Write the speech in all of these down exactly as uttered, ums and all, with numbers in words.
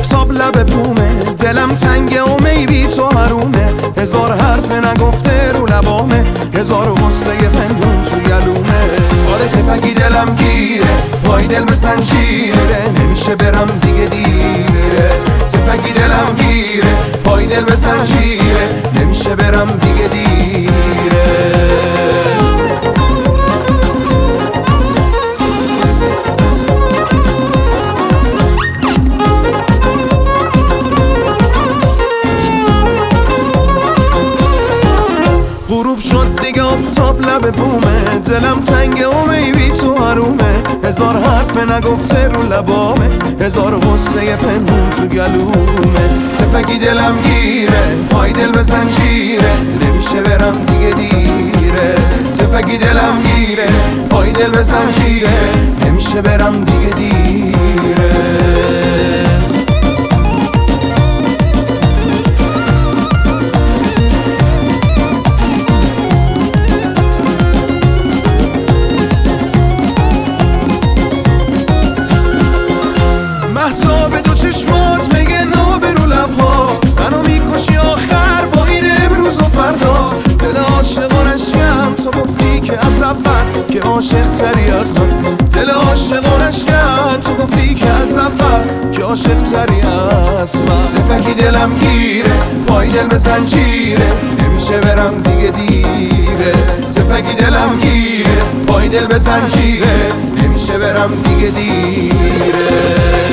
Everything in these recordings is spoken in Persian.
آفتاب لب بومه، دلم تنگه و می بی تو حرومه. هزار حرف نگفته رو لبامه، هزار غصه پنهون تو گلومه. آره سفگی دلم گیره، پای دل به زنجیره، نمیشه برم دیگه دیره. سفگی دلم گیره، پای دل به زنجیره، نمیشه برم دیگه دیره. غروب شد دیگه آفتاب لب بومه، دلم تنگه و می بی تو حرومه. هزار حرف نگفته رو لبامه، هزار غصه پنهون تو گلومه. سفگی دلم گیره، پای دل به زنجیره، نمیشه برم دیگه دیره. سفگی دلم گیره، پای دل به زنجیره، نمیشه برم دیگه دیره. مهتاب دو چشمات میگه نابه رو لبها، منو میکشی آخر با این امروز و فردا. دل عاشقانش کم تو گفتی که از اول که عاشق تری از من. دل عاشقانش کم تو گفتی که از اول که عاشق تری از من. سفگی دلم گیره، پای دل به زنجیره، نمیشه برم دیگه دیره. سفگی دلم گیره، پای دل به زنجیره، نمیشه برم دیگه دیره.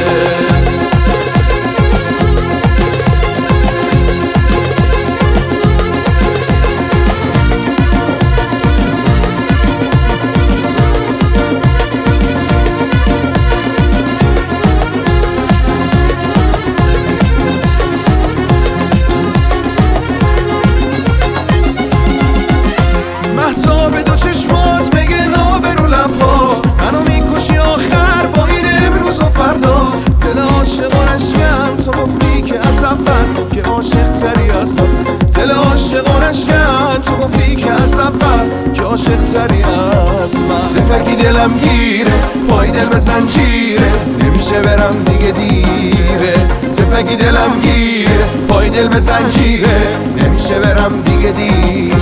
مهتاب دو چشمات میگه نابه رو لبها، منو میکشی آخر با این امروز و فردا. دل عاشقانش کم تو گفتی که از اول که عاشق تری از من. دل عاشقانش کم تو گفتی که از اول که عاشق تری از من. سفگی دلم گیره، پای دل به زنجیره، نمیشه برم دیگه دیره. سفگی دلم گیره، پای دل به زنجیره، نمیشه برم دیگه دیره.